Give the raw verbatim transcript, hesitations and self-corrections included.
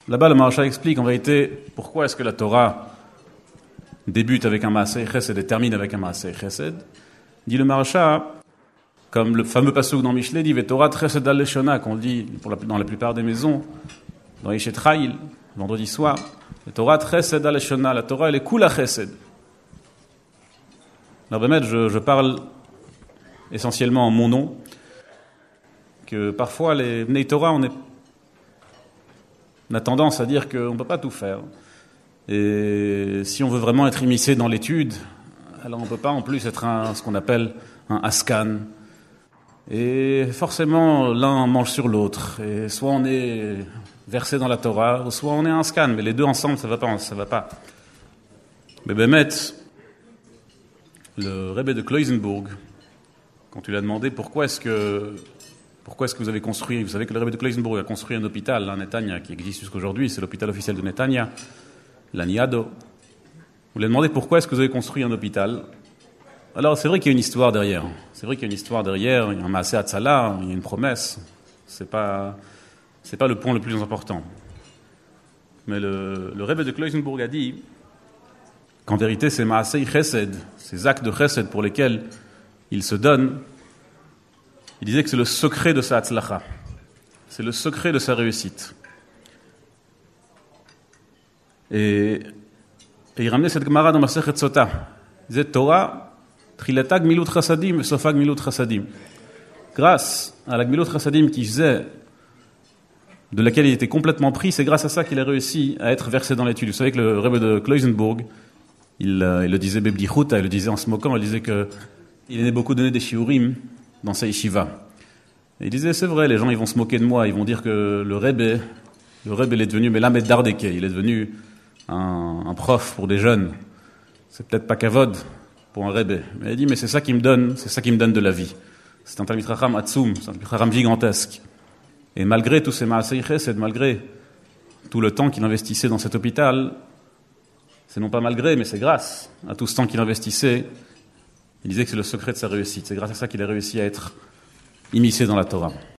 Là-bas, le Maharsha explique en vérité pourquoi est-ce que la Torah débute avec un Maaseh Chesed et termine avec un Maaseh Chesed. Dit le Maharsha, comme le fameux passouk dans Mishlei dit Vetorah Chesed al Leshona, qu'on dit pour la, dans la plupart des maisons, dans Yeshet Chayil, vendredi soir, Vetorah Chesed al Leshona, la Torah elle est Kula Chesed. Alors Bémet, je, je parle essentiellement en mon nom, que parfois les Bnei Torah, on, est, on a tendance à dire qu'on ne peut pas tout faire. Et si on veut vraiment être immiscé dans l'étude, alors on ne peut pas en plus être un, ce qu'on appelle un askan. Et forcément, l'un mange sur l'autre. Et soit on est versé dans la Torah, ou soit on est un scan. Mais les deux ensemble, ça ne va pas. Ça va pas. Mais Bémet, le Rebbe de Kloisenburg, quand tu lui as demandé pourquoi est-ce que, pourquoi est-ce que vous avez construit, vous savez que le Rebbe de Kloisenburg a construit un hôpital à Netanya qui existe jusqu'aujourd'hui, c'est l'hôpital officiel de Netanya, l'Aniado. Vous lui avez demandé pourquoi est-ce que vous avez construit un hôpital. Alors c'est vrai qu'il y a une histoire derrière. C'est vrai qu'il y a une histoire derrière. Il y a un Maaseh Hatzalah, il y a une promesse. C'est pas, c'est pas le point le plus important. Mais le, le Rebbe de Kloisenburg a dit qu'en vérité, ces Maaseh Chesed, ces actes de Chesed pour lesquels il se donne, il disait que c'est le secret de sa Hatzlacha. C'est le secret de sa réussite. Et, et il ramenait cette Gemara dans Masechet Sota. Il disait Torah, Trilata Gmilut Chasadim, Sofa Gmilut Chasadim. Grâce à la Gmilut Chasadim qu'il faisait, de laquelle il était complètement pris, c'est grâce à ça qu'il a réussi à être versé dans l'étude. Vous savez que le Rebbe de Kloisenburg, il, euh, il le disait Bebdichuta, il le disait en se moquant, il disait que il aimait beaucoup donner des shiurim dans sa yeshiva. Et il disait, c'est vrai, les gens ils vont se moquer de moi, ils vont dire que le Rebbe, le Rebbe il est devenu Melamed Dardeke, il est devenu un, un prof pour des jeunes. C'est peut-être pas kavod pour un Rebbe. Mais il dit, mais c'est ça qui me donne, c'est ça qui me donne de la vie. C'est un Talmid Chacham Atzum, c'est un Talmid Chacham gigantesque. Et malgré tous ces Maaseh Chesed, malgré tout le temps qu'il investissait dans cet hôpital, c'est non pas malgré, mais c'est grâce à tout ce temps qu'il investissait, il disait que c'est le secret de sa réussite. C'est grâce à ça qu'il a réussi à être immiscé dans la Torah.